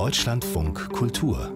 Deutschlandfunk Kultur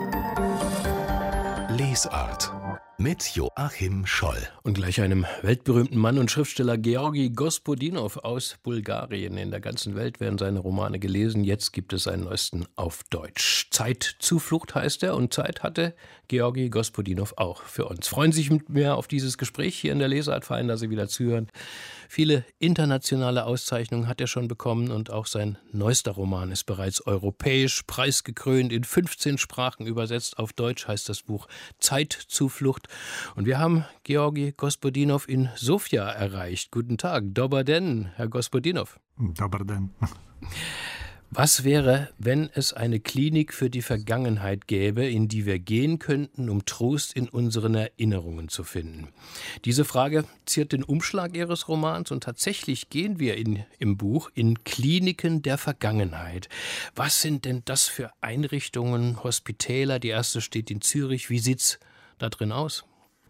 Lesart mit Joachim Scholl. Und gleich einem weltberühmten Mann und Schriftsteller, Georgi Gospodinow aus Bulgarien. In der ganzen Welt werden seine Romane gelesen. Jetzt gibt es seinen neuesten auf Deutsch. Zeitzuflucht heißt er, und Zeit hatte Georgi Gospodinow auch für uns. Freuen Sie sich mit mir auf dieses Gespräch hier in der Lesart, fein, dass Sie wieder zuhören. Viele internationale Auszeichnungen hat er schon bekommen und auch sein neuester Roman ist bereits europäisch preisgekrönt, in 15 Sprachen übersetzt. Auf Deutsch heißt das Buch Zeitzuflucht. Und wir haben Georgi Gospodinow in Sofia erreicht. Guten Tag, Dobar den, Herr Gospodinow. Dobar den. Was wäre, wenn es eine Klinik für die Vergangenheit gäbe, in die wir gehen könnten, um Trost in unseren Erinnerungen zu finden? Diese Frage ziert den Umschlag Ihres Romans, und tatsächlich gehen wir im Buch in Kliniken der Vergangenheit. Was sind denn das für Einrichtungen, Hospitäler? Die erste steht in Zürich. Wie sieht's da drin aus?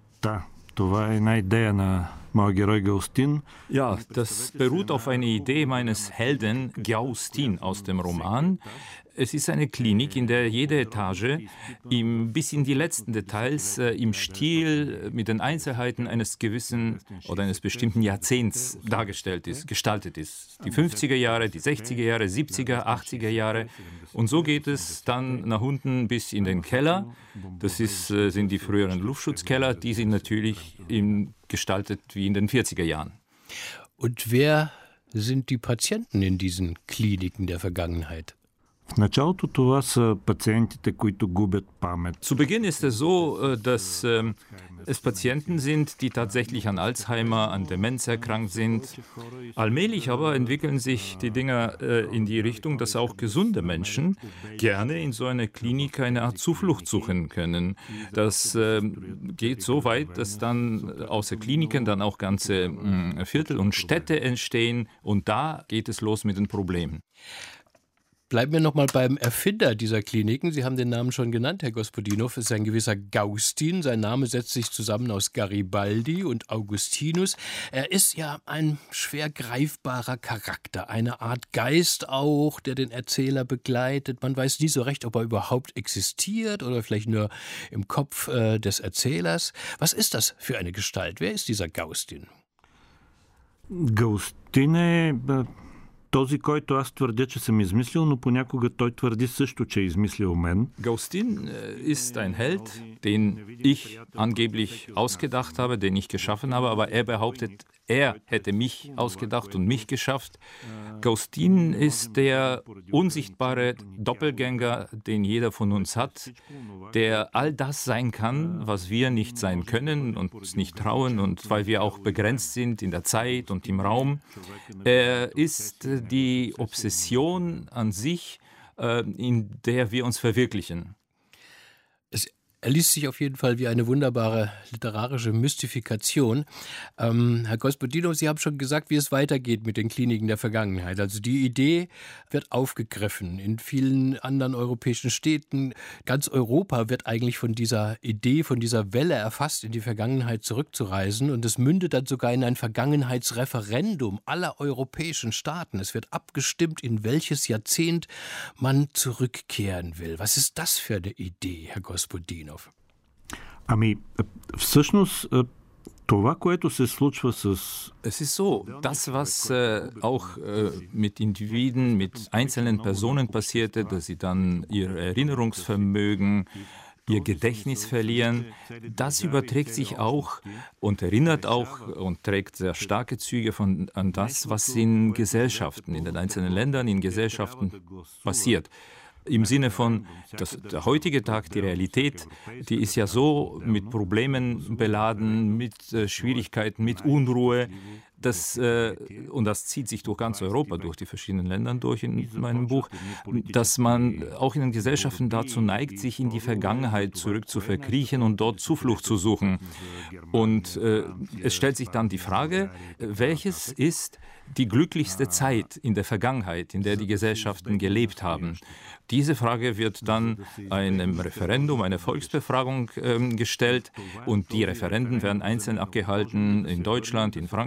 Ja, das beruht auf einer Idee meines Helden Gaustin aus dem Roman. Es ist eine Klinik, in der jede Etage bis in die letzten Details im Stil mit den Einzelheiten eines gewissen oder eines bestimmten Jahrzehnts gestaltet ist. Die 50er Jahre, die 60er Jahre, 70er, 80er Jahre. Und so geht es dann nach unten bis in den Keller. Das sind die früheren Luftschutzkeller. Die sind natürlich gestaltet wie in den 40er Jahren. Und wer sind die Patienten in diesen Kliniken der Vergangenheit? Zu Beginn ist es so, dass es Patienten sind, die tatsächlich an Alzheimer, an Demenz erkrankt sind. Allmählich aber entwickeln sich die Dinge in die Richtung, dass auch gesunde Menschen gerne in so einer Klinik eine Art Zuflucht suchen können. Das geht so weit, dass dann außer Kliniken dann auch ganze Viertel und Städte entstehen, und da geht es los mit den Problemen. Bleiben wir noch mal beim Erfinder dieser Kliniken. Sie haben den Namen schon genannt, Herr Gospodinow. Es ist ein gewisser Gaustin. Sein Name setzt sich zusammen aus Garibaldi und Augustinus. Er ist ja ein schwer greifbarer Charakter, eine Art Geist auch, der den Erzähler begleitet. Man weiß nie so recht, ob er überhaupt existiert oder vielleicht nur im Kopf des Erzählers. Was ist das für eine Gestalt? Wer ist dieser Gaustin? Този, който аз твърдя, че съм измислил, но понякога той твърди също, че е измислил мен. Gaustin ist ein Held, den ich angeblich ausgedacht habe, den ich geschaffen habe, aber er behauptet, er hätte mich ausgedacht und mich geschafft. Gaustin ist der unsichtbare Doppelgänger, den jeder von uns hat, der all das sein kann, was wir nicht sein können und uns nicht trauen, und weil wir auch begrenzt sind in der Zeit und im Raum. Er ist die Obsession an sich, in der wir uns verwirklichen. Er liest sich auf jeden Fall wie eine wunderbare literarische Mystifikation. Herr Gospodinow, Sie haben schon gesagt, wie es weitergeht mit den Kliniken der Vergangenheit. Also die Idee wird aufgegriffen in vielen anderen europäischen Städten. Ganz Europa wird eigentlich von dieser Idee, von dieser Welle erfasst, in die Vergangenheit zurückzureisen. Und es mündet dann sogar in ein Vergangenheitsreferendum aller europäischen Staaten. Es wird abgestimmt, in welches Jahrzehnt man zurückkehren will. Was ist das für eine Idee, Herr Gospodinow? Всъщност, това, което се случва с... Es ist so, das, was auch mit Individuen, mit einzelnen Personen passierte, dass sie dann ihr Erinnerungsvermögen, ihr Gedächtnis verlieren, das überträgt sich auch und erinnert auch und trägt sehr starke Züge an das, was in Gesellschaften, in den einzelnen Ländern, in Gesellschaften passiert. Im Sinne von, der heutige Tag, die Realität, die ist ja so mit Problemen beladen, mit Schwierigkeiten, mit Unruhe. Und das zieht sich durch ganz Europa, durch die verschiedenen Länder durch in meinem Buch, dass man auch in den Gesellschaften dazu neigt, sich in die Vergangenheit zurück zu verkriechen und dort Zuflucht zu suchen. Und es stellt sich dann die Frage, welches ist die glücklichste Zeit in der Vergangenheit, in der die Gesellschaften gelebt haben? Diese Frage wird dann einem Referendum, einer Volksbefragung gestellt, und die Referenden werden einzeln abgehalten in Deutschland, in Frankreich,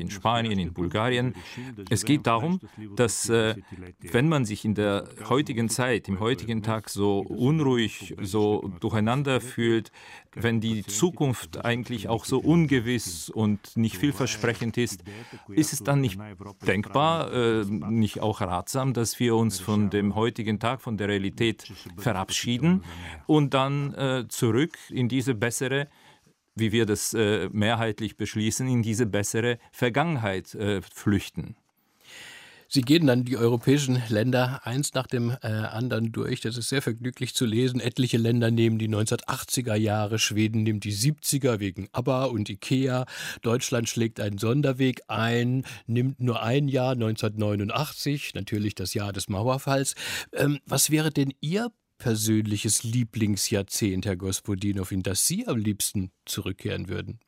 in Spanien, in Bulgarien. Es geht darum, dass wenn man sich in der heutigen Zeit, im heutigen Tag so unruhig, so durcheinander fühlt, wenn die Zukunft eigentlich auch so ungewiss und nicht vielversprechend ist es dann nicht denkbar, nicht auch ratsam, dass wir uns von dem heutigen Tag, von der Realität verabschieden und dann zurück in diese bessere, wie wir das mehrheitlich beschließen, in diese bessere Vergangenheit flüchten? Sie gehen dann die europäischen Länder eins nach dem anderen durch. Das ist sehr vergnüglich zu lesen. Etliche Länder nehmen die 1980er Jahre, Schweden nimmt die 70er wegen ABBA und Ikea. Deutschland schlägt einen Sonderweg ein, nimmt nur ein Jahr, 1989, natürlich das Jahr des Mauerfalls. Was wäre denn Ihr persönliches Lieblingsjahrzehnt, Herr Gospodinov, in das Sie am liebsten zurückkehren würden?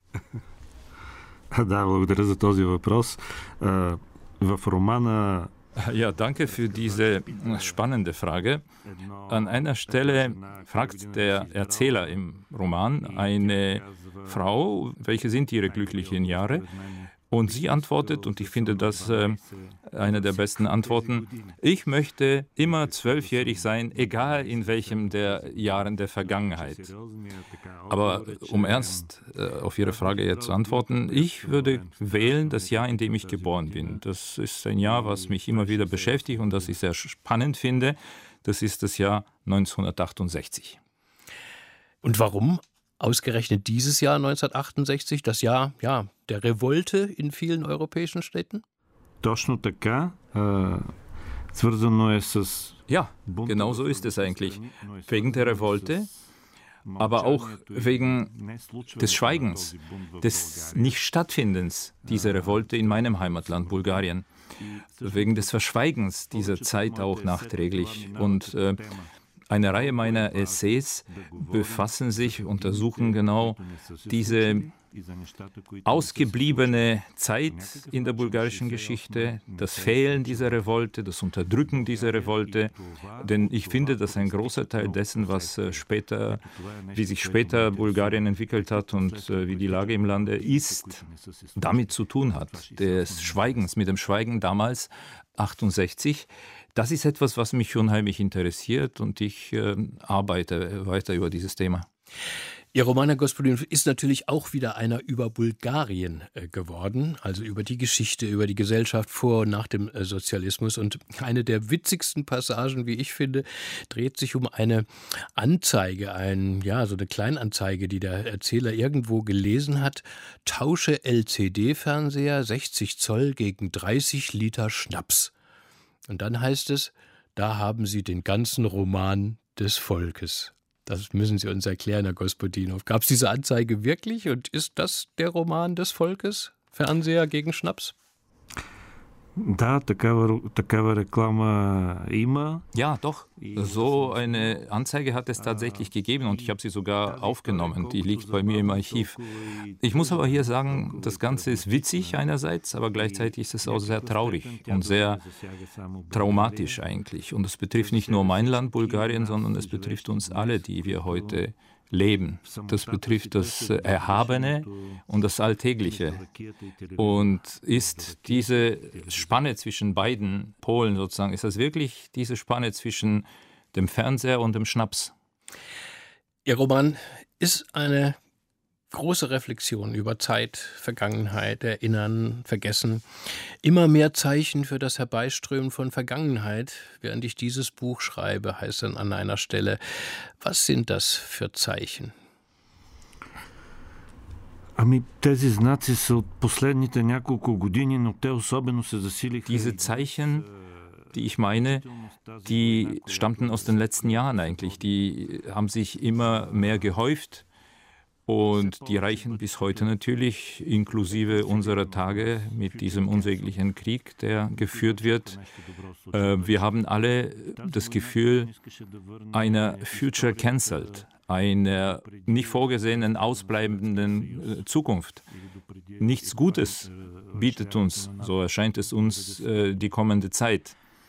Да, благодаря за този въпрос. В романа. Ja, danke für diese spannende Frage. An einer Stelle fragt der Erzähler im Roman eine Frau, welche sind ihre glücklichen Jahre? Und sie antwortet, und ich finde das eine der besten Antworten: Ich möchte immer 12-jährig sein, egal in welchem der Jahren der Vergangenheit. Aber um ernst auf Ihre Frage jetzt zu antworten, ich würde wählen das Jahr, in dem ich geboren bin. Das ist ein Jahr, was mich immer wieder beschäftigt und das ich sehr spannend finde. Das ist das Jahr 1968. Und warum ausgerechnet dieses Jahr 1968, das Jahr der Revolte in vielen europäischen Städten? Точно така. Свързано е с. Ja, genau so ist es eigentlich. Wegen der Revolte, aber auch wegen des Schweigens, des Nicht-Stattfindens dieser Revolte in meinem Heimatland Bulgarien. Wegen des Verschweigens dieser Zeit auch nachträglich. Und eine Reihe meiner Essays befassen sich, untersuchen genau diese ausgebliebene Zeit in der bulgarischen Geschichte, das Fehlen dieser Revolte, das Unterdrücken dieser Revolte. Denn ich finde, dass ein großer Teil dessen, wie sich später Bulgarien entwickelt hat und wie die Lage im Lande ist, damit zu tun hat. Des Schweigens, mit dem Schweigen damals, 68. Das ist etwas, was mich unheimlich interessiert und ich arbeite weiter über dieses Thema. Ihr Roman, Herr Gospodinov, ist natürlich auch wieder einer über Bulgarien geworden, also über die Geschichte, über die Gesellschaft vor und nach dem Sozialismus. Und eine der witzigsten Passagen, wie ich finde, dreht sich um eine Anzeige, so eine Kleinanzeige, die der Erzähler irgendwo gelesen hat. Tausche LCD-Fernseher 60 Zoll gegen 30 Liter Schnaps. Und dann heißt es, da haben Sie den ganzen Roman des Volkes. Das müssen Sie uns erklären, Herr Gospodinov. Gab es diese Anzeige wirklich und ist das der Roman des Volkes? Fernseher gegen Schnaps? Да, такава реклама има. Ja, doch. So eine Anzeige hat es tatsächlich gegeben und ich habe sie sogar aufgenommen. Die liegt bei mir im Archiv. Ich muss aber hier sagen, das Ganze ist witzig einerseits, aber gleichzeitig ist es auch sehr traurig und sehr traumatisch eigentlich. Und es betrifft nicht nur mein Land Bulgarien, sondern es betrifft uns alle, die wir heute leben. Das betrifft das Erhabene und das Alltägliche. Und ist diese Spanne zwischen beiden Polen sozusagen, ist das wirklich diese Spanne zwischen dem Fernseher und dem Schnaps? Ihr Roman ist eine große Reflexion über Zeit, Vergangenheit, Erinnern, Vergessen. Immer mehr Zeichen für das Herbeiströmen von Vergangenheit. Während ich dieses Buch schreibe, heißt dann an einer Stelle, was sind das für Zeichen? Тези знаци са от последните няколко години, но те особено се засилиха. Diese Zeichen, die ich meine, die stammten aus den letzten Jahren eigentlich. Die haben sich immer mehr gehäuft. Und die reichen bis heute natürlich, inklusive unserer Tage mit diesem unsäglichen Krieg, der geführt wird. Wir haben alle das Gefühl einer Future Cancelled, einer nicht vorgesehenen, ausbleibenden Zukunft. Nichts Gutes bietet uns, so erscheint es uns, die kommende Zeit.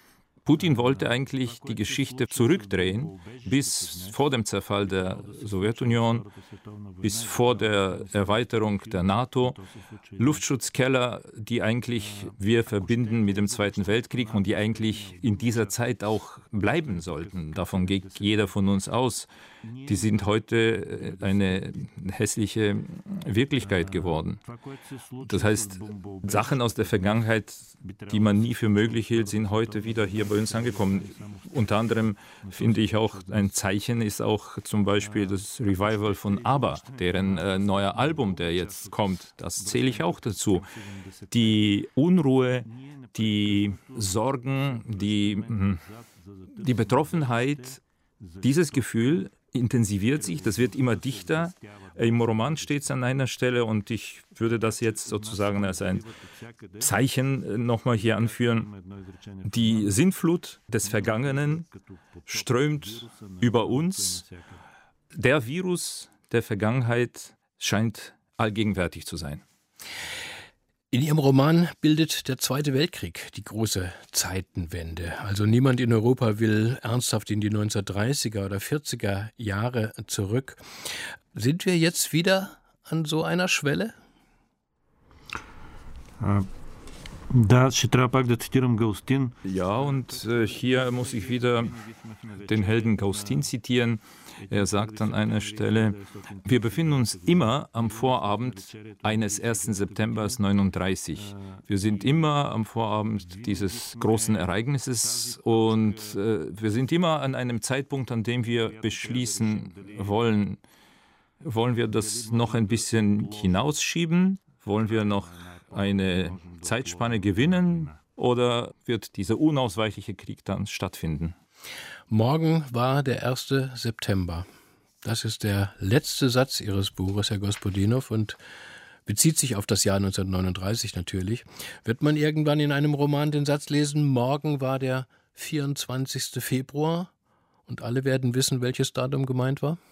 Putin wollte eigentlich die Geschichte zurückdrehen bis vor dem Zerfall der Sowjetunion, bis vor der Erweiterung der NATO. Luftschutzkeller, die eigentlich wir verbinden mit dem Zweiten Weltkrieg und die eigentlich in dieser Zeit auch bleiben sollten. Davon geht jeder von uns aus. Die sind heute eine hässliche Wirklichkeit geworden. Das heißt, Sachen aus der Vergangenheit, die man nie für möglich hielt, sind heute wieder hier bei uns angekommen. Unter anderem finde ich auch ein Zeichen ist auch zum Beispiel das Revival von ABBA, deren neuer Album, der jetzt kommt. Das zähle ich auch dazu. Die Unruhe, die Sorgen, die Betroffenheit, dieses Gefühl intensiviert sich, das wird immer dichter. Im Roman steht es an einer Stelle und ich würde das jetzt sozusagen als ein Zeichen nochmal hier anführen. Die Sintflut des Vergangenen strömt über uns. Der Virus der Vergangenheit scheint allgegenwärtig zu sein. In Ihrem Roman bildet der Zweite Weltkrieg die große Zeitenwende. Also niemand in Europa will ernsthaft in die 1930er oder 40er Jahre zurück. Sind wir jetzt wieder an so einer Schwelle? Да, ще трябва пак да цитирам Галстин. Ja, und hier muss ich wieder den Helden Gaustin zitieren. Er sagt an einer Stelle, wir befinden uns immer am Vorabend eines 1. September 1939. Wir sind immer am Vorabend dieses großen Ereignisses und wir sind immer an einem Zeitpunkt, an dem wir beschließen wollen wir das noch ein bisschen hinausschieben? Wollen wir noch eine Zeitspanne gewinnen oder wird dieser unausweichliche Krieg dann stattfinden? Morgen war der 1. September. Das ist der letzte Satz Ihres Buches, Herr Gospodinow, und bezieht sich auf das Jahr 1939 natürlich. Wird man irgendwann in einem Roman den Satz lesen, morgen war der 24. Februar und alle werden wissen, welches Datum gemeint war?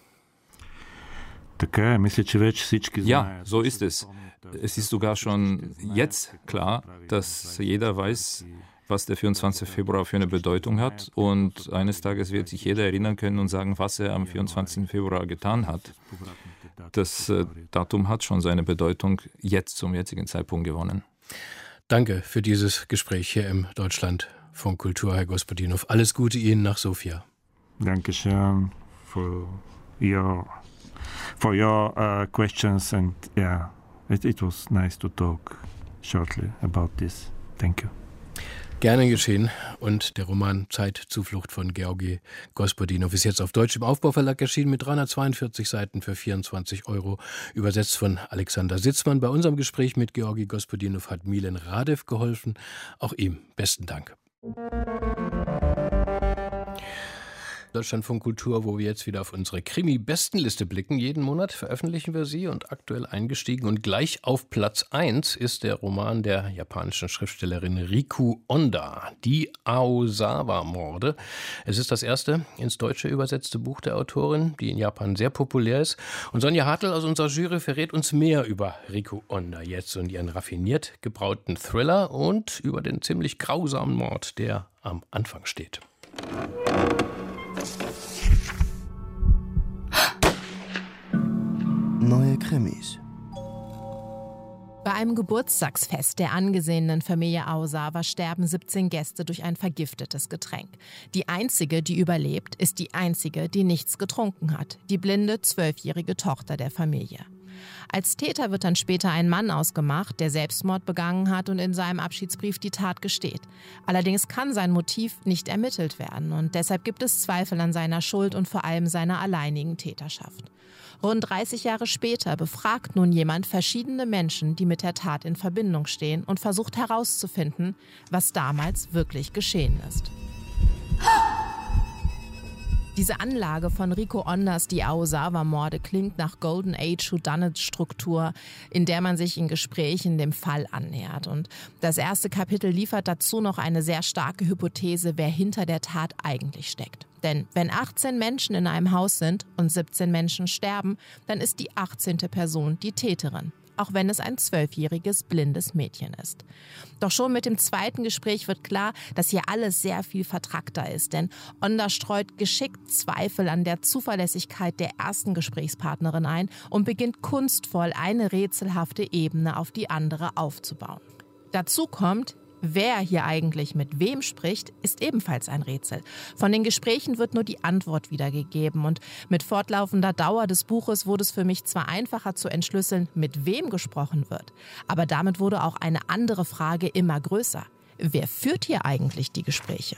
Ja, so ist es. Es ist sogar schon jetzt klar, dass jeder weiß, was der 24. Februar für eine Bedeutung hat. Und eines Tages wird sich jeder erinnern können und sagen, was er am 24. Februar getan hat. Das Datum hat schon seine Bedeutung jetzt zum jetzigen Zeitpunkt gewonnen. Danke für dieses Gespräch hier im Deutschlandfunk Kultur, Herr Gospodinow. Alles Gute Ihnen nach Sofia. Dankeschön for your questions and yeah, it was nice to talk shortly about this. Thank you. Gerne geschehen. Und der Roman Zeitzuflucht von Georgi Gospodinow ist jetzt auf Deutsch im Aufbauverlag erschienen mit 342 Seiten für 24 €, übersetzt von Alexander Sitzmann. Bei unserem Gespräch mit Georgi Gospodinow hat Milen Radev geholfen. Auch ihm besten Dank. Deutschlandfunk Kultur, wo wir jetzt wieder auf unsere Krimi-Bestenliste blicken. Jeden Monat veröffentlichen wir sie und aktuell eingestiegen und gleich auf Platz 1 ist der Roman der japanischen Schriftstellerin Riku Onda, Die Aosawa-Morde. Es ist das erste ins Deutsche übersetzte Buch der Autorin, die in Japan sehr populär ist. Und Sonja Hartl aus unserer Jury verrät uns mehr über Riku Onda jetzt und ihren raffiniert gebrauten Thriller und über den ziemlich grausamen Mord, der am Anfang steht. Neue Krimis. Bei einem Geburtstagsfest der angesehenen Familie Aosawa sterben 17 Gäste durch ein vergiftetes Getränk. Die einzige, die überlebt, ist die einzige, die nichts getrunken hat. Die blinde, 12-jährige Tochter der Familie. Als Täter wird dann später ein Mann ausgemacht, der Selbstmord begangen hat und in seinem Abschiedsbrief die Tat gesteht. Allerdings kann sein Motiv nicht ermittelt werden und deshalb gibt es Zweifel an seiner Schuld und vor allem seiner alleinigen Täterschaft. Rund 30 Jahre später befragt nun jemand verschiedene Menschen, die mit der Tat in Verbindung stehen und versucht herauszufinden, was damals wirklich geschehen ist. Diese Anlage von Riku Ondas Die Aosawa-Morde klingt nach Golden Age Whodunit-Struktur, in der man sich in Gesprächen dem Fall annähert. Und das erste Kapitel liefert dazu noch eine sehr starke Hypothese, wer hinter der Tat eigentlich steckt. Denn wenn 18 Menschen in einem Haus sind und 17 Menschen sterben, dann ist die 18. Person die Täterin. auch wenn es ein 12-jähriges blindes Mädchen ist. Doch schon mit dem zweiten Gespräch wird klar, dass hier alles sehr viel vertrackter ist, denn Onda streut geschickt Zweifel an der Zuverlässigkeit der ersten Gesprächspartnerin ein und beginnt kunstvoll eine rätselhafte Ebene auf die andere aufzubauen. Dazu kommt, wer hier eigentlich mit wem spricht, ist ebenfalls ein Rätsel. Von den Gesprächen wird nur die Antwort wiedergegeben und mit fortlaufender Dauer des Buches wurde es für mich zwar einfacher zu entschlüsseln, mit wem gesprochen wird, aber damit wurde auch eine andere Frage immer größer. Wer führt hier eigentlich die Gespräche?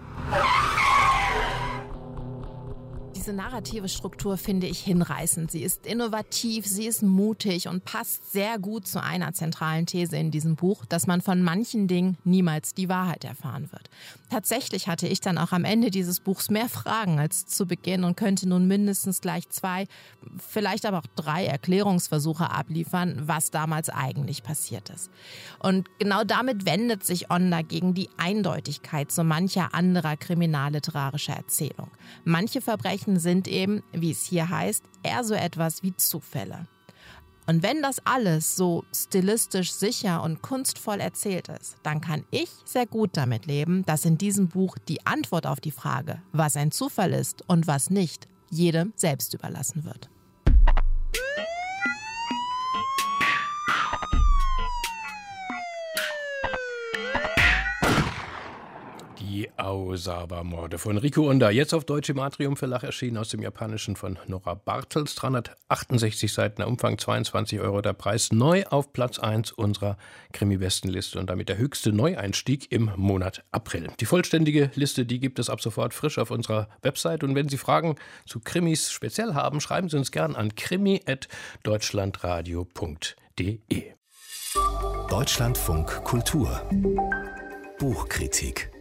Diese narrative Struktur finde ich hinreißend. Sie ist innovativ, sie ist mutig und passt sehr gut zu einer zentralen These in diesem Buch, dass man von manchen Dingen niemals die Wahrheit erfahren wird. Tatsächlich hatte ich dann auch am Ende dieses Buchs mehr Fragen als zu Beginn und könnte nun mindestens gleich 2, vielleicht aber auch 3 Erklärungsversuche abliefern, was damals eigentlich passiert ist. Und genau damit wendet sich Onda gegen die Eindeutigkeit so mancher anderer kriminalliterarischer Erzählung. Manche Verbrechen sind eben, wie es hier heißt, eher so etwas wie Zufälle. Und wenn das alles so stilistisch sicher und kunstvoll erzählt ist, dann kann ich sehr gut damit leben, dass in diesem Buch die Antwort auf die Frage, was ein Zufall ist und was nicht, jedem selbst überlassen wird. Die Aosawa-Morde von Rico Onda, jetzt auf Deutsch im Atrium Verlag erschienen, aus dem Japanischen von Nora Bartels. 368 Seiten, Umfang 22 € der Preis. Neu auf Platz 1 unserer Krimi-Bestenliste und damit der höchste Neueinstieg im Monat April. Die vollständige Liste, die gibt es ab sofort frisch auf unserer Website. Und wenn Sie Fragen zu Krimis speziell haben, schreiben Sie uns gern an krimi@deutschlandradio.de. Deutschlandfunk Kultur Buchkritik.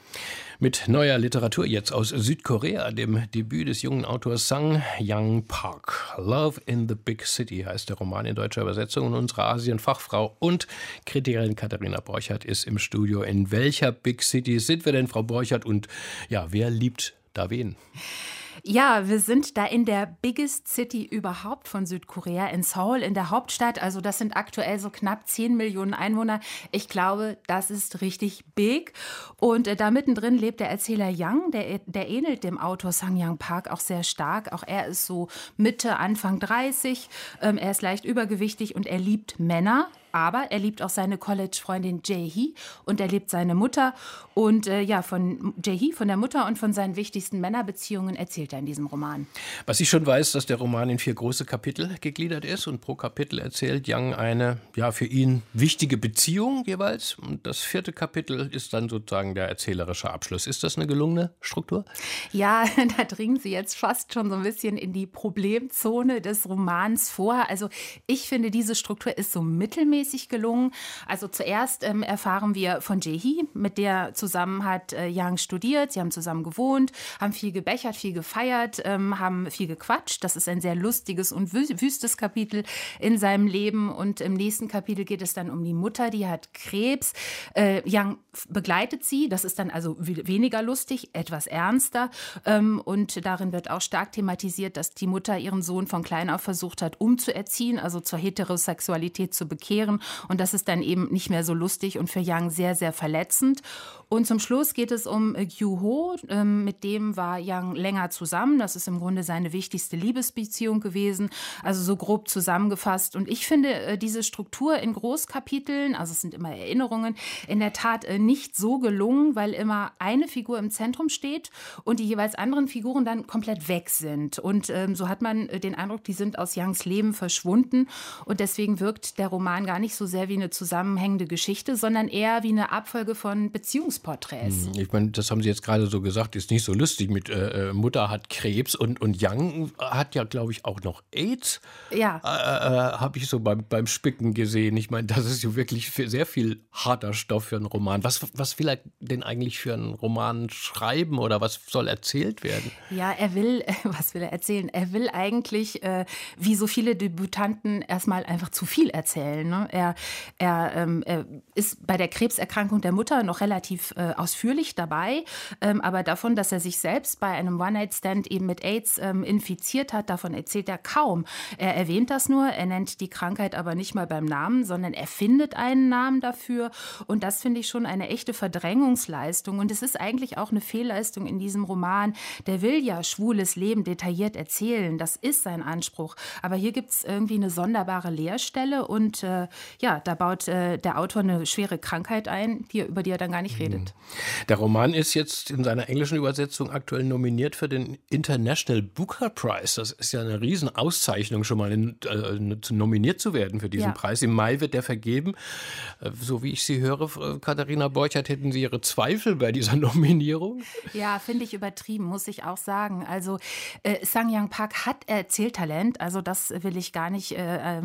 Mit neuer Literatur jetzt aus Südkorea, dem Debüt des jungen Autors Sang Young Park. Love in the Big City heißt der Roman in deutscher Übersetzung. Und unsere Asien-Fachfrau und Kritikerin Katharina Borchert ist im Studio. In welcher Big City sind wir denn, Frau Borchert? Und ja, wer liebt da wen? Ja, wir sind da in der biggest city überhaupt von Südkorea, in Seoul, in der Hauptstadt. Also das sind aktuell so knapp 10 Millionen Einwohner. Ich glaube, das ist richtig big. Und da mittendrin lebt der Erzähler Yang, der ähnelt dem Autor Sang Young Park auch sehr stark. Auch er ist so Mitte, Anfang 30. Er ist leicht übergewichtig und er liebt Männer. Aber er liebt auch seine College-Freundin Jae-hee und er liebt seine Mutter. Und von Jae-hee, von der Mutter und von seinen wichtigsten Männerbeziehungen erzählt er in diesem Roman. Was ich schon weiß, dass der Roman in 4 große Kapitel gegliedert ist und pro Kapitel erzählt Yang eine für ihn wichtige Beziehung jeweils. Und das 4. Kapitel ist dann sozusagen der erzählerische Abschluss. Ist das eine gelungene Struktur? Ja, da dringen Sie jetzt fast schon so ein bisschen in die Problemzone des Romans vor. Also ich finde, diese Struktur ist so mittelmäßig gelungen. Also zuerst erfahren wir von Jae-hee, mit der zusammen hat Yang studiert. Sie haben zusammen gewohnt, haben viel gebechert, viel gefeiert, haben viel gequatscht. Das ist ein sehr lustiges und wüstes Kapitel in seinem Leben. Und im nächsten Kapitel geht es dann um die Mutter, die hat Krebs. Yang begleitet sie. Das ist dann also weniger lustig, etwas ernster. Und darin wird auch stark thematisiert, dass die Mutter ihren Sohn von klein auf versucht hat, umzuerziehen, also zur Heterosexualität zu bekehren. Und das ist dann eben nicht mehr so lustig und für Yang sehr, sehr verletzend. Und zum Schluss geht es um Gyu-ho. Mit dem war Yang länger zusammen. Das ist im Grunde seine wichtigste Liebesbeziehung gewesen. Also so grob zusammengefasst. Und ich finde diese Struktur in Großkapiteln, also es sind immer Erinnerungen, in der Tat nicht so gelungen, weil immer eine Figur im Zentrum steht und die jeweils anderen Figuren dann komplett weg sind. Und so hat man den Eindruck, die sind aus Yangs Leben verschwunden. Und deswegen wirkt der Roman gar nicht so sehr wie eine zusammenhängende Geschichte, sondern eher wie eine Abfolge von Beziehungsporträts. Ich meine, das haben Sie jetzt gerade so gesagt, ist nicht so lustig mit Mutter hat Krebs und Yang hat ja, glaube ich, auch noch AIDS. Ja. Habe ich so beim Spicken gesehen. Ich meine, das ist ja wirklich sehr viel harter Stoff für einen Roman. Was will er denn eigentlich für einen Roman schreiben oder was soll erzählt werden? Ja, was will er erzählen? Er will eigentlich, wie so viele Debütanten, erstmal einfach zu viel erzählen. Ne? Er ist bei der Krebserkrankung der Mutter noch relativ relativ ausführlich dabei. Aber davon, dass er sich selbst bei einem One-Night-Stand eben mit AIDS infiziert hat, davon erzählt er kaum. Er erwähnt das nur, er nennt die Krankheit aber nicht mal beim Namen, sondern er findet einen Namen dafür. Und das finde ich schon eine echte Verdrängungsleistung. Und es ist eigentlich auch eine Fehlleistung in diesem Roman. Der will ja schwules Leben detailliert erzählen. Das ist sein Anspruch. Aber hier gibt es irgendwie eine sonderbare Leerstelle. Und da baut der Autor eine schwere Krankheit ein, über die er dann gar nicht redet. Der Roman ist jetzt in seiner englischen Übersetzung aktuell nominiert für den International Booker Prize. Das ist ja eine Riesenauszeichnung, schon mal nominiert zu werden für diesen Preis. Im Mai wird der vergeben. So wie ich Sie höre, Katharina Borchardt, hätten Sie Ihre Zweifel bei dieser Nominierung? Ja, finde ich übertrieben, muss ich auch sagen. Also Sang-Young Park hat Erzähltalent, also das will ich gar nicht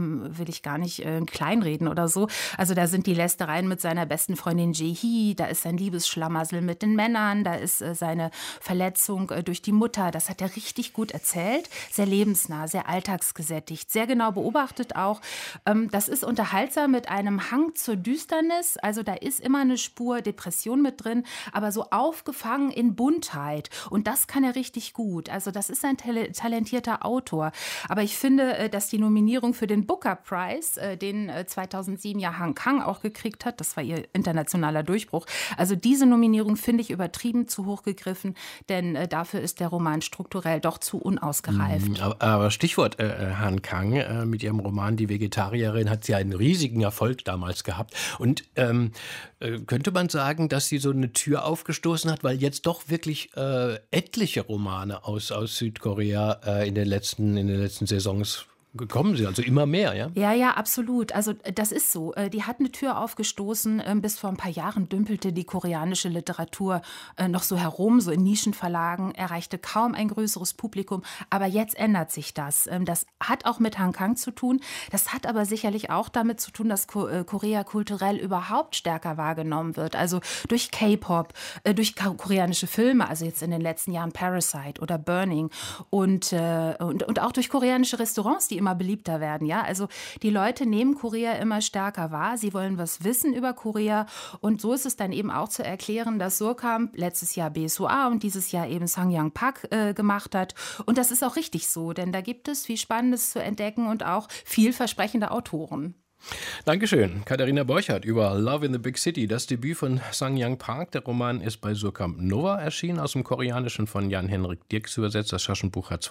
kleinreden oder so. Also da sind die Lästereien mit seiner besten Freundin Jae-hee, da ist sein Liebesschlamassel mit den Männern, da ist seine Verletzung durch die Mutter. Das hat er richtig gut erzählt, sehr lebensnah, sehr alltagsgesättigt, sehr genau beobachtet auch. Das ist unterhaltsam mit einem Hang zur Düsternis, also da ist immer eine Spur Depression mit drin, aber so aufgefangen in Buntheit. Und das kann er richtig gut. Also das ist ein talentierter Autor. Aber ich finde, dass die Nominierung für den Booker Prize, den 2007 ja Han Kang auch gekriegt hat, das war ihr internationaler Durchbruch. Also diese Nominierung finde ich übertrieben zu hoch gegriffen, denn dafür ist der Roman strukturell doch zu unausgereift. Aber Stichwort Han Kang, mit ihrem Roman Die Vegetarierin hat sie einen riesigen Erfolg damals gehabt. Und könnte man sagen, dass sie so eine Tür aufgestoßen hat, weil jetzt doch wirklich etliche Romane aus Südkorea in den letzten Saisons gekommen sind, also immer mehr, ja? Ja, absolut. Also das ist so. Die hat eine Tür aufgestoßen. Bis vor ein paar Jahren dümpelte die koreanische Literatur noch so herum, so in Nischenverlagen, erreichte kaum ein größeres Publikum. Aber jetzt ändert sich das. Das hat auch mit Han Kang zu tun. Das hat aber sicherlich auch damit zu tun, dass Korea kulturell überhaupt stärker wahrgenommen wird. Also durch K-Pop, durch koreanische Filme, also jetzt in den letzten Jahren Parasite oder Burning und auch durch koreanische Restaurants, die immer beliebter werden, ja. Also die Leute nehmen Korea immer stärker wahr. Sie wollen was wissen über Korea. Und so ist es dann eben auch zu erklären, dass Surkamp letztes Jahr BSOA und dieses Jahr eben Sang-Young Park gemacht hat. Und das ist auch richtig so, denn da gibt es viel Spannendes zu entdecken und auch vielversprechende Autoren. Dankeschön. Katharina Borchardt über Love in the Big City. Das Debüt von Sang-Young Park. Der Roman ist bei Surkamp Nova erschienen, aus dem Koreanischen von Jan-Henrik Dirks übersetzt. Das Taschenbuch hat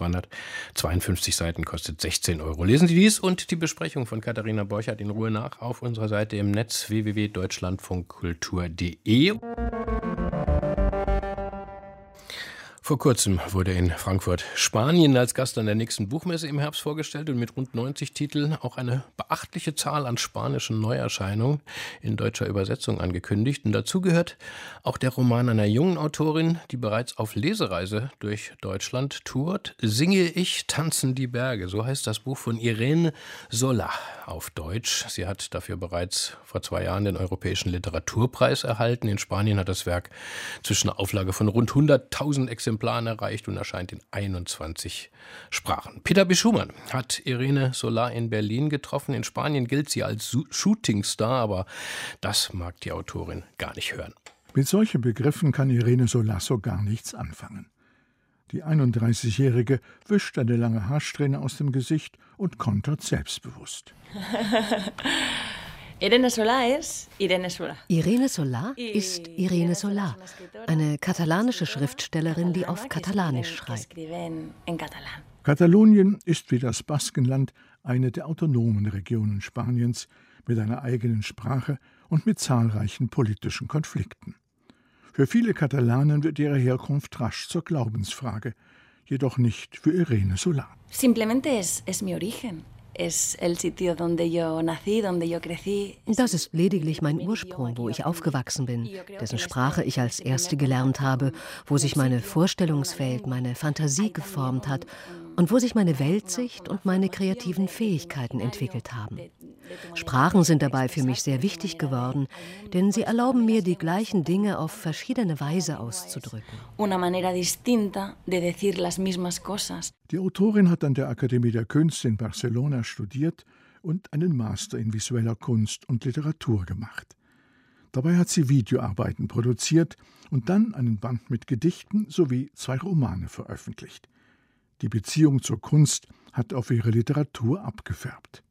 252 Seiten, kostet 16 €. Lesen Sie dies und die Besprechung von Katharina Borchardt in Ruhe nach auf unserer Seite im Netz www.deutschlandfunkkultur.de. Vor kurzem wurde in Frankfurt Spanien als Gast an der nächsten Buchmesse im Herbst vorgestellt und mit rund 90 Titeln auch eine beachtliche Zahl an spanischen Neuerscheinungen in deutscher Übersetzung angekündigt. Und dazu gehört auch der Roman einer jungen Autorin, die bereits auf Lesereise durch Deutschland tourt. Singe ich, tanzen die Berge. So heißt das Buch von Irene Solà auf Deutsch. Sie hat dafür bereits vor 2 Jahren den Europäischen Literaturpreis erhalten. In Spanien hat das Werk zwischen einer Auflage von rund 100.000 Exemplaren erreicht und erscheint in 21 Sprachen. Peter B. Schumann hat Irene Solà in Berlin getroffen. In Spanien gilt sie als Shootingstar, aber das mag die Autorin gar nicht hören. Mit solchen Begriffen kann Irene Solà so gar nichts anfangen. Die 31-Jährige wischt eine lange Haarsträhne aus dem Gesicht und kontert selbstbewusst. Irene Solà ist Irene Solà. Irene Solà ist Irene Solà, eine katalanische Schriftstellerin, die auf Katalanisch schreibt. Katalonien ist wie das Baskenland eine der autonomen Regionen Spaniens mit einer eigenen Sprache und mit zahlreichen politischen Konflikten. Für viele Katalanen wird ihre Herkunft rasch zur Glaubensfrage, jedoch nicht für Irene Solà. Simplemente es mi origen. Das ist lediglich mein Ursprung, wo ich aufgewachsen bin, dessen Sprache ich als erste gelernt habe, wo sich meine Vorstellungswelt, meine Fantasie geformt hat und wo sich meine Weltsicht und meine kreativen Fähigkeiten entwickelt haben. Sprachen sind dabei für mich sehr wichtig geworden, denn sie erlauben mir, die gleichen Dinge auf verschiedene Weise auszudrücken. Die Autorin hat an der Akademie der Künste in Barcelona studiert und einen Master in visueller Kunst und Literatur gemacht. Dabei hat sie Videoarbeiten produziert und dann einen Band mit Gedichten sowie 2 Romane veröffentlicht. Die Beziehung zur Kunst hat auf ihre Literatur abgefärbt.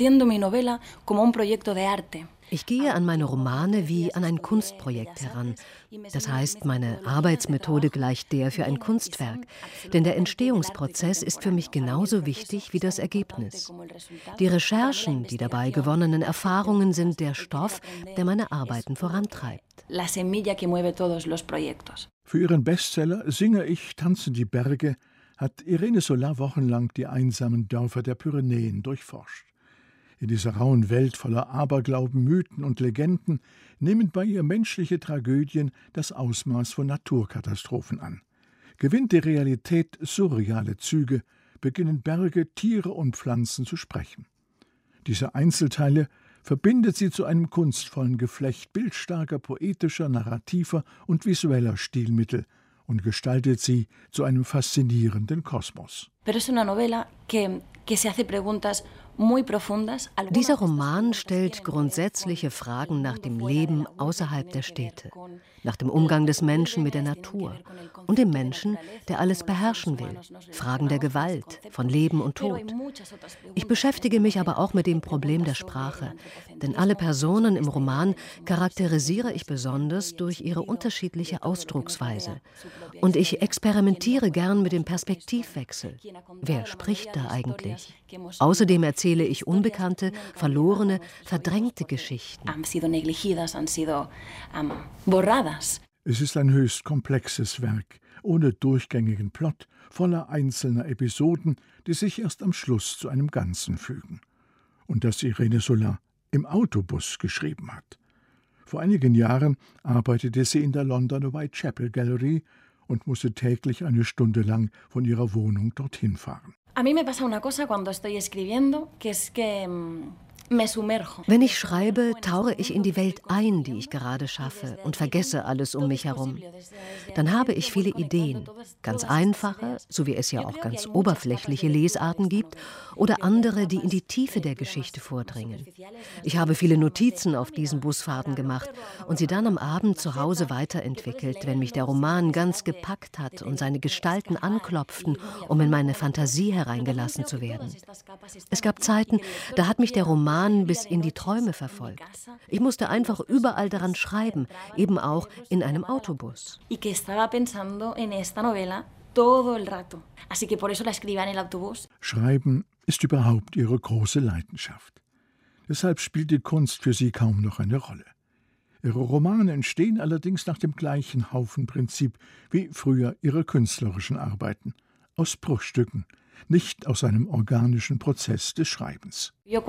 Ich gehe an meine Romane wie an ein Kunstprojekt heran. Das heißt, meine Arbeitsmethode gleicht der für ein Kunstwerk. Denn der Entstehungsprozess ist für mich genauso wichtig wie das Ergebnis. Die Recherchen, die dabei gewonnenen Erfahrungen sind der Stoff, der meine Arbeiten vorantreibt. Für ihren Bestseller »Singe ich, tanzen die Berge« hat Irene Solá wochenlang die einsamen Dörfer der Pyrenäen durchforscht. In dieser rauen Welt voller Aberglauben, Mythen und Legenden nehmen bei ihr menschliche Tragödien das Ausmaß von Naturkatastrophen an. Gewinnt die Realität surreale Züge, beginnen Berge, Tiere und Pflanzen zu sprechen. Diese Einzelteile verbindet sie zu einem kunstvollen Geflecht bildstarker, poetischer, narrativer und visueller Stilmittel und gestaltet sie zu einem faszinierenden Kosmos. Dieser Roman stellt grundsätzliche Fragen nach dem Leben außerhalb der Städte, nach dem Umgang des Menschen mit der Natur und dem Menschen, der alles beherrschen will, Fragen der Gewalt, von Leben und Tod. Ich beschäftige mich aber auch mit dem Problem der Sprache, denn alle Personen im Roman charakterisiere ich besonders durch ihre unterschiedliche Ausdrucksweise. Und ich experimentiere gern mit dem Perspektivwechsel. Wer spricht da eigentlich? Außerdem erzähle ich unbekannte, verlorene, verdrängte Geschichten. Es ist ein höchst komplexes Werk, ohne durchgängigen Plot, voller einzelner Episoden, die sich erst am Schluss zu einem Ganzen fügen. Und das Irene Solá im Autobus geschrieben hat. Vor einigen Jahren arbeitete sie in der Londoner Whitechapel Gallery und musste täglich 1 Stunde lang von ihrer Wohnung dorthin fahren. Wenn ich schreibe, tauche ich in die Welt ein, die ich gerade schaffe, und vergesse alles um mich herum. Dann habe ich viele Ideen, ganz einfache, so wie es ja auch ganz oberflächliche Lesarten gibt, oder andere, die in die Tiefe der Geschichte vordringen. Ich habe viele Notizen auf diesen Busfahrten gemacht und sie dann am Abend zu Hause weiterentwickelt, wenn mich der Roman ganz gepackt hat und seine Gestalten anklopften, um in meine Fantasie hereingelassen zu werden. Es gab Zeiten, da hat mich der Roman bis in die Träume verfolgt. Ich musste einfach überall daran schreiben, eben auch in einem Autobus. Schreiben ist überhaupt ihre große Leidenschaft. Deshalb spielt die Kunst für sie kaum noch eine Rolle. Ihre Romane entstehen allerdings nach dem gleichen Haufenprinzip wie früher ihre künstlerischen Arbeiten, aus Bruchstücken, nicht aus einem organischen Prozess des Schreibens.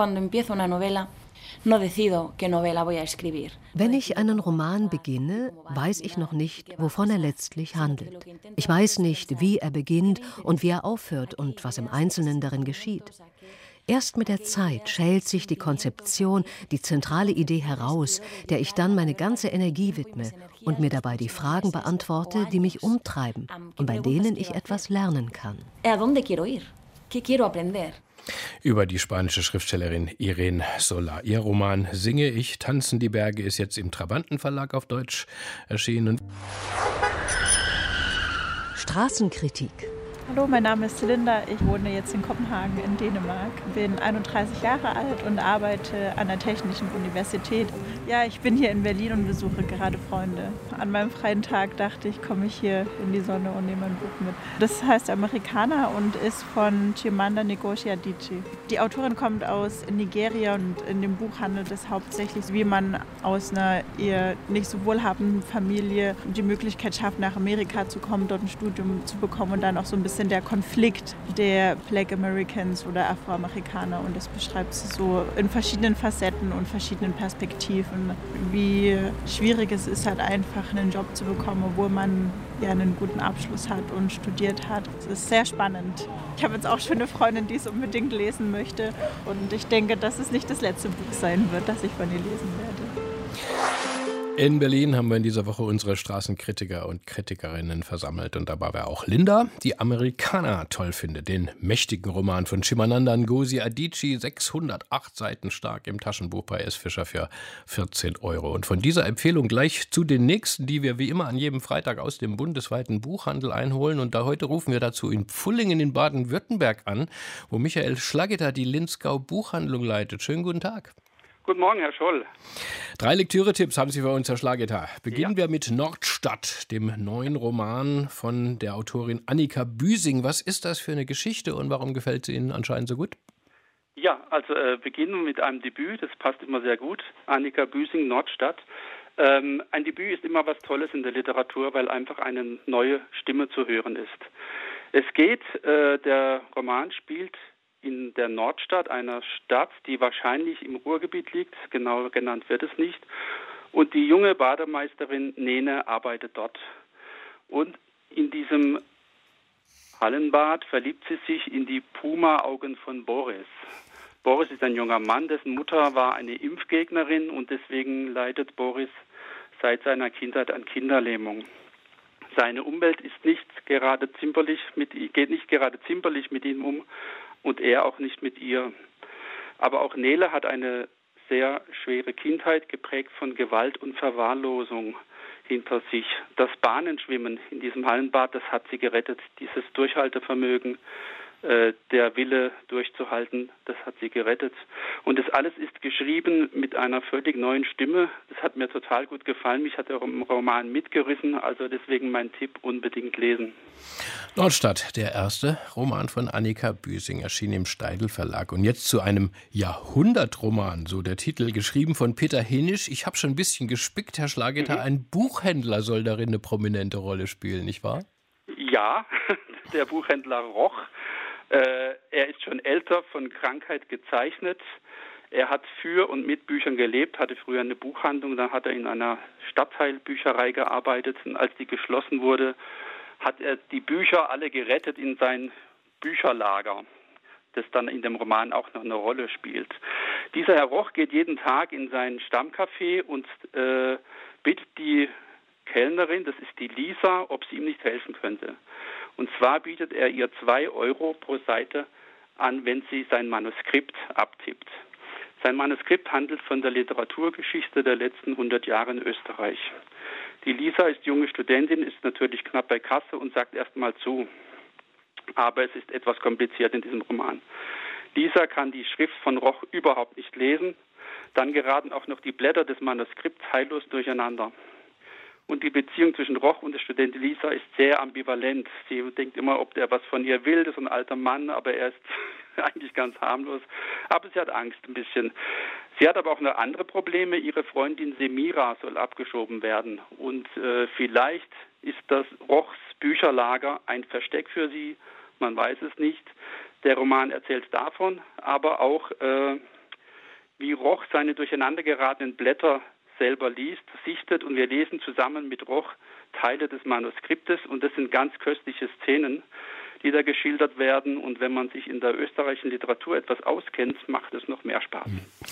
Wenn ich einen Roman beginne, weiß ich noch nicht, wovon er letztlich handelt. Ich weiß nicht, wie er beginnt und wie er aufhört und was im Einzelnen darin geschieht. Erst mit der Zeit schält sich die Konzeption, die zentrale Idee heraus, der ich dann meine ganze Energie widme und mir dabei die Fragen beantworte, die mich umtreiben und bei denen ich etwas lernen kann. Über die spanische Schriftstellerin Irene Solá. Ihr Roman »Singe ich, tanzen die Berge« ist jetzt im Trabanten Verlag auf Deutsch erschienen. Straßenkritik. Hallo, mein Name ist Celinda. Ich wohne jetzt in Kopenhagen in Dänemark. Bin 31 Jahre alt und arbeite an der Technischen Universität. Ja, ich bin hier in Berlin und besuche gerade Freunde. An meinem freien Tag dachte ich, komme ich hier in die Sonne und nehme ein Buch mit. Das heißt Amerikaner und ist von Chimamanda Ngozi Adichie. Die Autorin kommt aus Nigeria und in dem Buch handelt es hauptsächlich, wie man aus einer eher nicht so wohlhabenden Familie die Möglichkeit schafft, nach Amerika zu kommen, dort ein Studium zu bekommen und dann auch so ein bisschen der Konflikt der Black Americans oder Afroamerikaner, und das beschreibt sie so in verschiedenen Facetten und verschiedenen Perspektiven, wie schwierig es ist, halt einfach einen Job zu bekommen, obwohl man ja einen guten Abschluss hat und studiert hat. Es ist sehr spannend. Ich habe jetzt auch schon eine Freundin, die es unbedingt lesen möchte, und ich denke, dass es nicht das letzte Buch sein wird, das ich von ihr lesen werde. In Berlin haben wir in dieser Woche unsere Straßenkritiker und Kritikerinnen versammelt und dabei war auch Linda, die Amerikaner toll findet, den mächtigen Roman von Chimamanda Ngozi Adichie, 608 Seiten stark im Taschenbuch bei S. Fischer für 14 €. Und von dieser Empfehlung gleich zu den nächsten, die wir wie immer an jedem Freitag aus dem bundesweiten Buchhandel einholen. Und da heute rufen wir dazu in Pfullingen in Baden-Württemberg an, wo Michael Schlageter die Linzgau Buchhandlung leitet. Schönen guten Tag. Guten Morgen, Herr Scholl. 3 Lektüre-Tipps haben Sie für uns, Herr Schlageter. Beginnen wir mit Nordstadt, dem neuen Roman von der Autorin Annika Büsing. Was ist das für eine Geschichte und warum gefällt sie Ihnen anscheinend so gut? Ja, also beginnen wir mit einem Debüt, das passt immer sehr gut. Annika Büsing, Nordstadt. Ein Debüt ist immer was Tolles in der Literatur, weil einfach eine neue Stimme zu hören ist. Der Roman spielt in der Nordstadt, einer Stadt, die wahrscheinlich im Ruhrgebiet liegt, genau genannt wird es nicht. Und die junge Bademeisterin Nene arbeitet dort. Und in diesem Hallenbad verliebt sie sich in die Puma-Augen von Boris. Boris ist ein junger Mann, dessen Mutter war eine Impfgegnerin und deswegen leidet Boris seit seiner Kindheit an Kinderlähmung. Seine Umwelt ist geht nicht gerade zimperlich mit ihm um und er auch nicht mit ihr. Aber auch Nele hat eine sehr schwere Kindheit, geprägt von Gewalt und Verwahrlosung hinter sich. Das Bahnenschwimmen in diesem Hallenbad, das hat sie gerettet. Dieses Durchhaltevermögen, der Wille durchzuhalten, das hat sie gerettet. Und das alles ist geschrieben mit einer völlig neuen Stimme. Das hat mir total gut gefallen. Mich hat der Roman mitgerissen. Also deswegen mein Tipp, unbedingt lesen. Nordstadt, der erste Roman von Annika Büsing, erschien im Steidl Verlag. Und jetzt zu einem Jahrhundertroman, so der Titel, geschrieben von Peter Henisch. Ich habe schon ein bisschen gespickt, Herr Schlageter. Ein Buchhändler soll darin eine prominente Rolle spielen, nicht wahr? Ja, der Buchhändler Roch. Er ist schon älter, von Krankheit gezeichnet. Er hat für und mit Büchern gelebt, hatte früher eine Buchhandlung, dann hat er in einer Stadtteilbücherei gearbeitet. Und als die geschlossen wurde, hat er die Bücher alle gerettet in sein Bücherlager, das dann in dem Roman auch noch eine Rolle spielt. Dieser Herr Roch geht jeden Tag in sein Stammcafé und bittet die Kellnerin, das ist die Lisa, ob sie ihm nicht helfen könnte. Und zwar bietet er ihr 2 € pro Seite an, wenn sie sein Manuskript abtippt. Sein Manuskript handelt von der Literaturgeschichte der letzten 100 Jahre in Österreich. Die Lisa ist junge Studentin, ist natürlich knapp bei Kasse und sagt erst mal zu. Aber es ist etwas kompliziert in diesem Roman. Lisa kann die Schrift von Roch überhaupt nicht lesen. Dann geraten auch noch die Blätter des Manuskripts heillos durcheinander. Und die Beziehung zwischen Roch und der Studentin Lisa ist sehr ambivalent. Sie denkt immer, ob der was von ihr will, das ist ein alter Mann, aber er ist eigentlich ganz harmlos. Aber sie hat Angst ein bisschen. Sie hat aber auch noch andere Probleme. Ihre Freundin Semira soll abgeschoben werden. Und vielleicht ist das Rochs Bücherlager ein Versteck für sie. Man weiß es nicht. Der Roman erzählt davon, aber auch, wie Roch seine durcheinander geratenen Blätter selber liest, sichtet und wir lesen zusammen mit Roch Teile des Manuskriptes und das sind ganz köstliche Szenen, die da geschildert werden und wenn man sich in der österreichischen Literatur etwas auskennt, macht es noch mehr Spaß.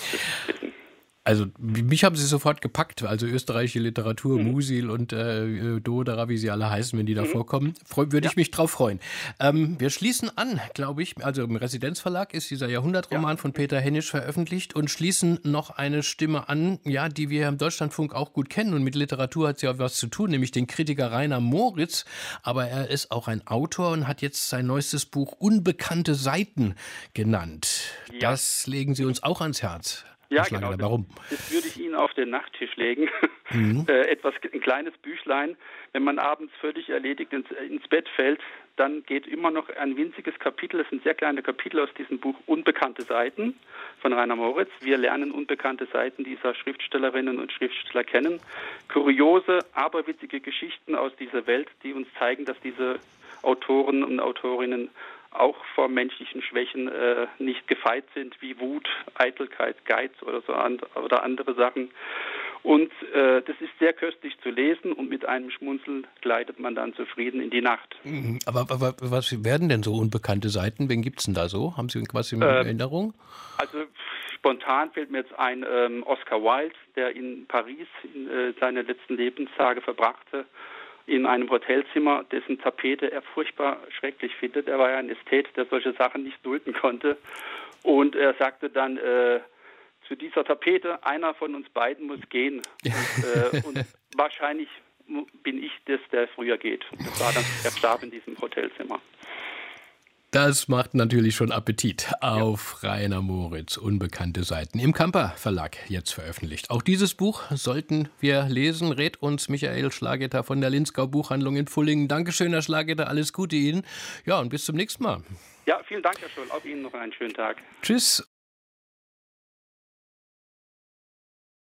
Also mich haben sie sofort gepackt, also österreichische Literatur, Musil und Dodera, wie sie alle heißen, wenn die da vorkommen, würde ich mich drauf freuen. Wir schließen an, glaube ich, also im Residenzverlag ist dieser Jahrhundertroman von Peter Henisch veröffentlicht und schließen noch eine Stimme an, ja, die wir im Deutschlandfunk auch gut kennen und mit Literatur hat sie auch was zu tun, nämlich den Kritiker Rainer Moritz, aber er ist auch ein Autor und hat jetzt sein neuestes Buch Unbekannte Seiten genannt. Ja. Das legen Sie uns auch ans Herz. Ja, genau. Warum? Das würde ich Ihnen auf den Nachttisch legen. Ein kleines Büchlein. Wenn man abends völlig erledigt ins Bett fällt, dann geht immer noch ein winziges Kapitel, das sind sehr kleine Kapitel aus diesem Buch Unbekannte Seiten von Rainer Moritz. Wir lernen unbekannte Seiten dieser Schriftstellerinnen und Schriftsteller kennen. Kuriose, aberwitzige Geschichten aus dieser Welt, die uns zeigen, dass diese Autoren und Autorinnen auch vor menschlichen Schwächen nicht gefeit sind, wie Wut, Eitelkeit, Geiz oder andere Sachen. Und das ist sehr köstlich zu lesen und mit einem Schmunzeln gleitet man dann zufrieden in die Nacht. Aber was werden denn so unbekannte Seiten? Wen gibt es denn da so? Haben Sie was in Erinnerung? Also Spontan fällt mir jetzt ein Oscar Wilde, der in Paris seine letzten Lebenstage verbrachte, in einem Hotelzimmer, dessen Tapete er furchtbar schrecklich findet. Er war ja ein Ästhet, der solche Sachen nicht dulden konnte. Und er sagte dann zu dieser Tapete, einer von uns beiden muss gehen. Und wahrscheinlich bin ich das, der früher geht. Das war dann, er starb in diesem Hotelzimmer. Das macht natürlich schon Appetit auf Rainer Moritz, Unbekannte Seiten, im Kamper Verlag jetzt veröffentlicht. Auch dieses Buch sollten wir lesen, rät uns Michael Schlageter von der Linzgau Buchhandlung in Pfullingen. Dankeschön, Herr Schlageter, alles Gute Ihnen. Ja, und bis zum nächsten Mal. Ja, vielen Dank, Herr Scholl. Auf Ihnen noch einen schönen Tag. Tschüss.